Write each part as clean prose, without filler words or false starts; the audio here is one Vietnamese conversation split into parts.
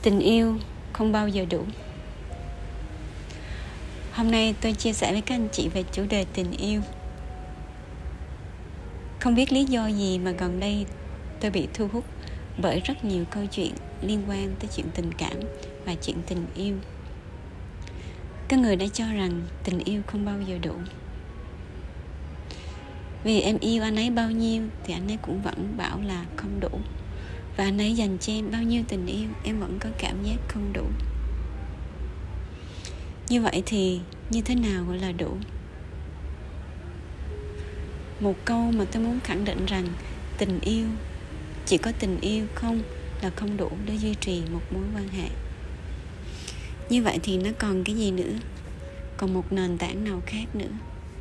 Tình yêu không bao giờ đủ. Hôm nay tôi chia sẻ với các anh chị về chủ đề tình yêu. Không biết lý do gì mà gần đây tôi bị thu hút bởi rất nhiều câu chuyện liên quan tới chuyện tình cảm và chuyện tình yêu. Có người đã cho rằng tình yêu không bao giờ đủ. Vì em yêu anh ấy bao nhiêu thì anh ấy cũng vẫn bảo là không đủ. Và anh ấy dành cho em bao nhiêu tình yêu, em vẫn có cảm giác không đủ. Như vậy thì như thế nào gọi là đủ? Một câu mà tôi muốn khẳng định rằng tình yêu, chỉ có tình yêu không là không đủ để duy trì một mối quan hệ. Như vậy thì nó còn cái gì nữa? Còn một nền tảng nào khác nữa?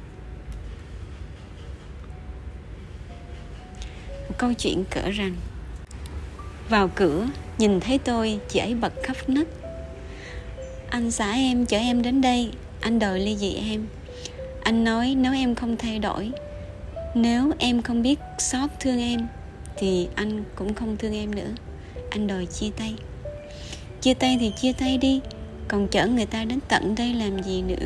Một câu chuyện kể rằng vào cửa nhìn thấy tôi, chị ấy bật khóc nấc. Anh xã em chở em đến đây, anh đòi ly dị em. Anh nói nếu em không thay đổi, nếu em không biết xót thương em, thì anh cũng không thương em nữa. Anh đòi chia tay. Chia tay thì chia tay đi, còn chở người ta đến tận đây làm gì nữa?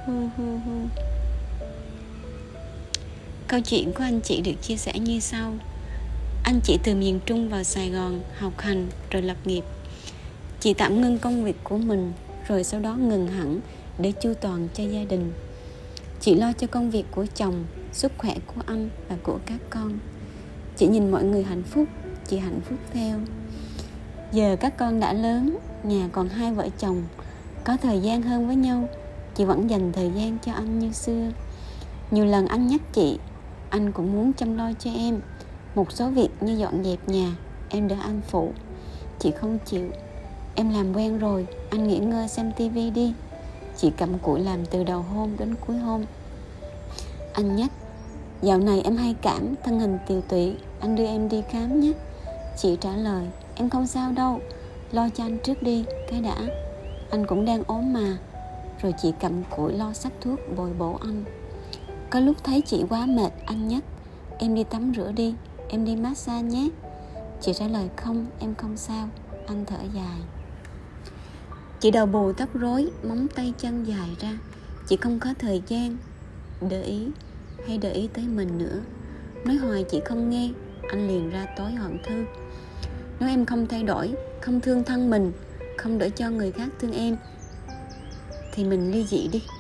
Câu chuyện của anh chị được chia sẻ như sau. Anh chị từ miền Trung vào Sài Gòn học hành rồi lập nghiệp. Chị tạm ngưng công việc của mình, rồi sau đó ngừng hẳn để chu toàn cho gia đình. Chị lo cho công việc của chồng, sức khỏe của anh và của các con. Chị nhìn mọi người hạnh phúc, chị hạnh phúc theo. Giờ các con đã lớn, nhà còn hai vợ chồng, có thời gian hơn với nhau. Chị vẫn dành thời gian cho anh như xưa. Nhiều lần anh nhắc chị, anh cũng muốn chăm lo cho em. Một số việc như dọn dẹp nhà, em đỡ anh phụ. Chị không chịu. Em làm quen rồi, anh nghỉ ngơi xem tivi đi. Chị cầm cụi làm từ đầu hôm đến cuối hôm. Anh nhắc, dạo này em hay cảm, thân hình tiều tụy, anh đưa em đi khám nhé. Chị trả lời, em không sao đâu, lo cho anh trước đi, cái đã. Anh cũng đang ốm mà. Rồi chị cầm cụi lo xách thuốc bồi bổ anh. Có lúc thấy chị quá mệt, anh nhắc, em đi tắm rửa đi, em đi massage nhé. Chị trả lời không, em không sao. Anh thở dài. Chị đầu bù tóc rối, móng tay chân dài ra. Chị không có thời gian để ý tới mình nữa. Nói hoài chị không nghe, anh liền ra tối hòm thư. Nếu em không thay đổi, không thương thân mình, không để cho người khác thương em, thì mình ly dị đi.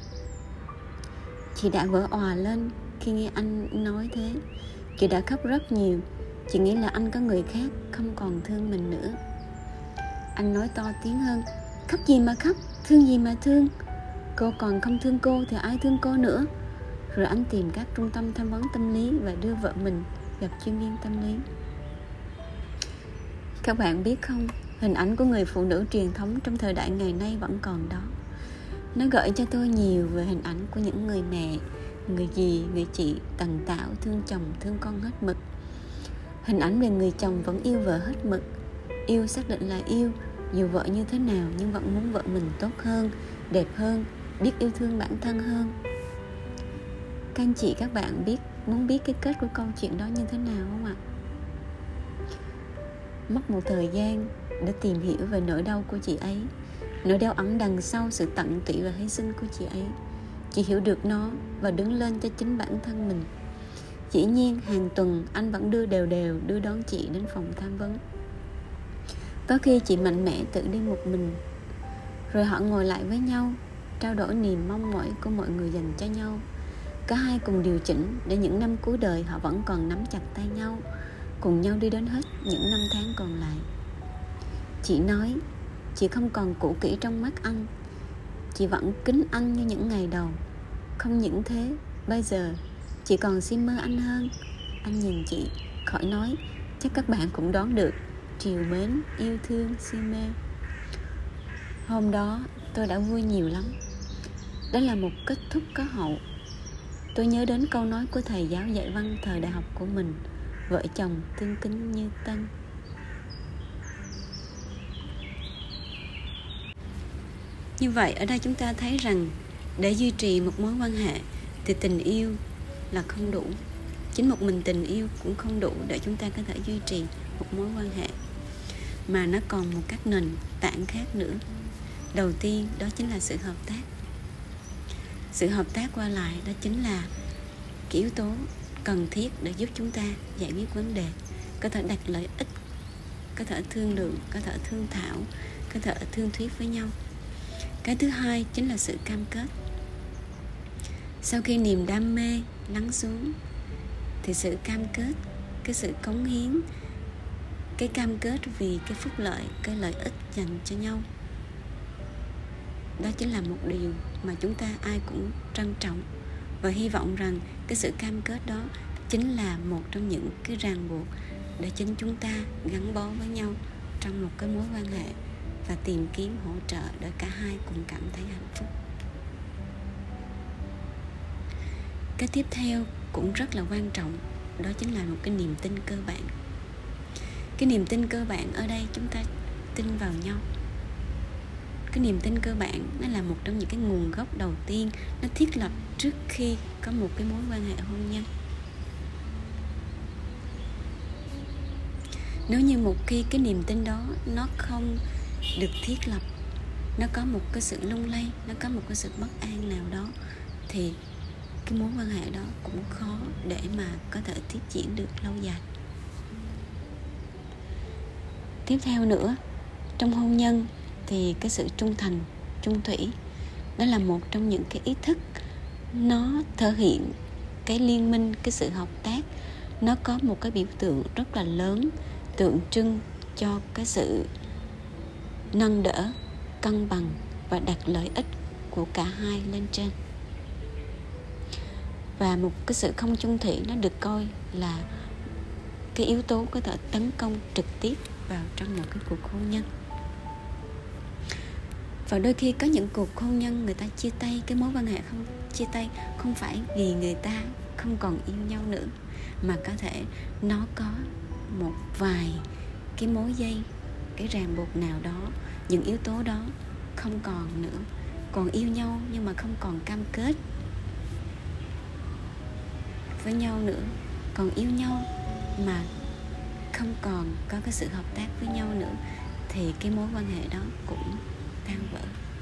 Chị đã vỡ òa lên khi nghe anh nói thế. Chị đã khóc rất nhiều. Chị nghĩ là anh có người khác, không còn thương mình nữa. Anh nói to tiếng hơn, khóc gì mà khóc, thương gì mà thương. Cô còn không thương cô thì ai thương cô nữa. Rồi anh tìm các trung tâm tham vấn tâm lý và đưa vợ mình gặp chuyên viên tâm lý. Các bạn biết không, hình ảnh của người phụ nữ truyền thống trong thời đại ngày nay vẫn còn đó. Nó gợi cho tôi nhiều về hình ảnh của những người mẹ, người dì, người chị tần tảo, thương chồng, thương con hết mực. Hình ảnh về người chồng vẫn yêu vợ hết mực. Yêu xác định là yêu, dù vợ như thế nào nhưng vẫn muốn vợ mình tốt hơn, đẹp hơn, biết yêu thương bản thân hơn. Các anh chị, các bạn muốn biết cái kết của câu chuyện đó như thế nào không ạ? Mất một thời gian để tìm hiểu về nỗi đau của chị ấy, nỗi đau ẩn đằng sau sự tận tụy và hy sinh của chị ấy. Chị hiểu được nó và đứng lên cho chính bản thân mình. Dĩ nhiên hàng tuần anh vẫn đưa đón chị đến phòng tham vấn. Có khi chị mạnh mẽ tự đi một mình. Rồi họ ngồi lại với nhau, trao đổi niềm mong mỏi của mọi người dành cho nhau. Cả hai cùng điều chỉnh để những năm cuối đời họ vẫn còn nắm chặt tay nhau, cùng nhau đi đến hết những năm tháng còn lại. Chị nói, chị không còn cũ kỹ trong mắt anh. Chị vẫn kính anh như những ngày đầu. Không những thế, bây giờ chị còn xin mơ anh hơn. Anh nhìn chị, khỏi nói, chắc các bạn cũng đoán được. Trìu mến, yêu thương, si mê. Hôm đó tôi đã vui nhiều lắm. Đó là một kết thúc có hậu. Tôi nhớ đến câu nói của thầy giáo dạy văn thời đại học của mình, vợ chồng tương kính như tân. Như vậy ở đây chúng ta thấy rằng để duy trì một mối quan hệ thì tình yêu là không đủ. Chính một mình tình yêu cũng không đủ để chúng ta có thể duy trì một mối quan hệ. mà nó còn một các nền tảng khác nữa. Đầu tiên đó chính là sự hợp tác. Sự hợp tác qua lại đó chính là cái yếu tố cần thiết để giúp chúng ta giải quyết vấn đề, có thể đặt lợi ích, có thể thương lượng, có thể thương thảo, có thể thương thuyết với nhau. Cái thứ hai chính là sự cam kết. Sau khi niềm đam mê lắng xuống thì sự cam kết, cái sự cống hiến, cái cam kết vì cái phúc lợi, cái lợi ích dành cho nhau, đó chính là một điều mà chúng ta ai cũng trân trọng. Và hy vọng rằng cái sự cam kết đó chính là một trong những cái ràng buộc để chính chúng ta gắn bó với nhau trong một cái mối quan hệ và tìm kiếm hỗ trợ để cả hai cùng cảm thấy hạnh phúc. Cái tiếp theo cũng rất là quan trọng, đó chính là một cái niềm tin cơ bản. Cái niềm tin cơ bản ở đây chúng ta tin vào nhau. Cái niềm tin cơ bản nó là một trong những cái nguồn gốc đầu tiên, nó thiết lập trước khi có một cái mối quan hệ hôn nhân. Nếu như một khi cái niềm tin đó nó không được thiết lập, nó có một cái sự lung lay, nó có một cái sự bất an nào đó, thì cái mối quan hệ đó cũng khó để mà có thể tiếp diễn được lâu dài. Tiếp theo nữa, trong hôn nhân thì cái sự trung thành, chung thủy, đó là một trong những cái ý thức nó thể hiện cái liên minh, cái sự hợp tác. Nó có một cái biểu tượng rất là lớn, tượng trưng cho cái sự nâng đỡ, cân bằng và đặt lợi ích của cả hai lên trên. Và một cái sự không chung thủy nó được coi là cái yếu tố có thể tấn công trực tiếp vào trong một cái cuộc hôn nhân. Và đôi khi có những cuộc hôn nhân người ta chia tay, cái mối quan hệ không chia tay không phải vì người ta không còn yêu nhau nữa, mà có thể nó có một vài cái mối dây, cái ràng buộc nào đó, những yếu tố đó không còn nữa. Còn yêu nhau nhưng mà không còn cam kết với nhau nữa, còn yêu nhau mà không còn có cái sự hợp tác với nhau nữa, thì cái mối quan hệ đó cũng tan vỡ.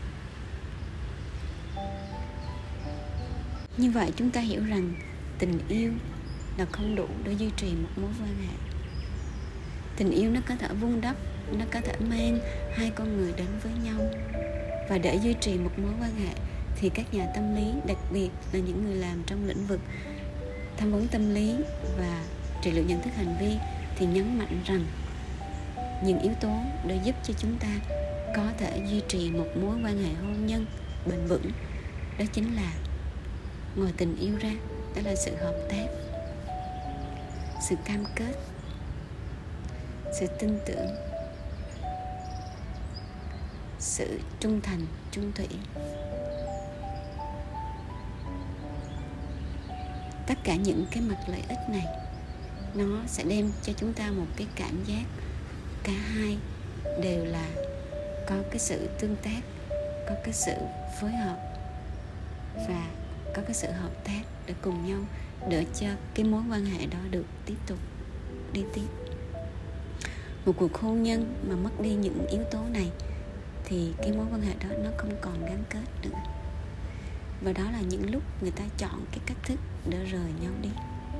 Như vậy chúng ta hiểu rằng tình yêu là không đủ để duy trì một mối quan hệ. Tình yêu nó có thể vun đắp, nó có thể mang hai con người đến với nhau. Và để duy trì một mối quan hệ thì các nhà tâm lý, đặc biệt là những người làm trong lĩnh vực tham vấn tâm lý và trị liệu nhận thức hành vi, thì nhấn mạnh rằng những yếu tố để giúp cho chúng ta có thể duy trì một mối quan hệ hôn nhân bền vững, đó chính là ngoài tình yêu ra, đó là sự hợp tác, sự cam kết, sự tin tưởng, sự trung thành, chung thủy. Tất cả những cái mặt lợi ích này nó sẽ đem cho chúng ta một cái cảm giác cả hai đều là có cái sự tương tác, có cái sự phối hợp và có cái sự hợp tác để cùng nhau để cho cái mối quan hệ đó được tiếp tục đi tiếp. Một cuộc hôn nhân mà mất đi những yếu tố này thì cái mối quan hệ đó nó không còn gắn kết nữa. Và đó là những lúc người ta chọn cái cách thức để rời nhau đi.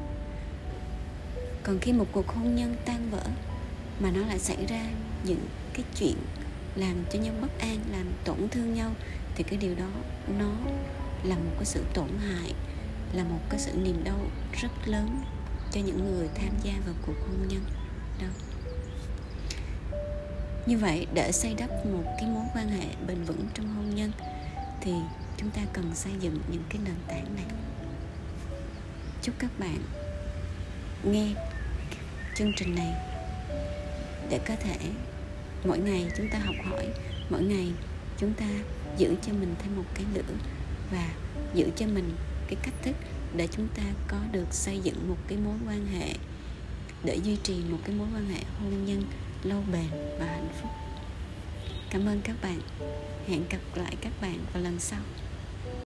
Còn khi một cuộc hôn nhân tan vỡ mà nó lại xảy ra những cái chuyện làm cho nhau bất an, làm tổn thương nhau, thì cái điều đó nó là một cái sự tổn hại, là một cái sự niềm đau rất lớn cho những người tham gia vào cuộc hôn nhân đó. Như vậy, để xây đắp một cái mối quan hệ bền vững trong hôn nhân thì chúng ta cần xây dựng những cái nền tảng này. Chúc các bạn nghe chương trình này để có thể mỗi ngày chúng ta học hỏi, mỗi ngày chúng ta giữ cho mình thêm một cái lửa và giữ cho mình cái cách thức để chúng ta có được xây dựng một cái mối quan hệ, để duy trì một cái mối quan hệ hôn nhân lâu bền và hạnh phúc. Cảm ơn các bạn. Hẹn gặp lại các bạn vào lần sau.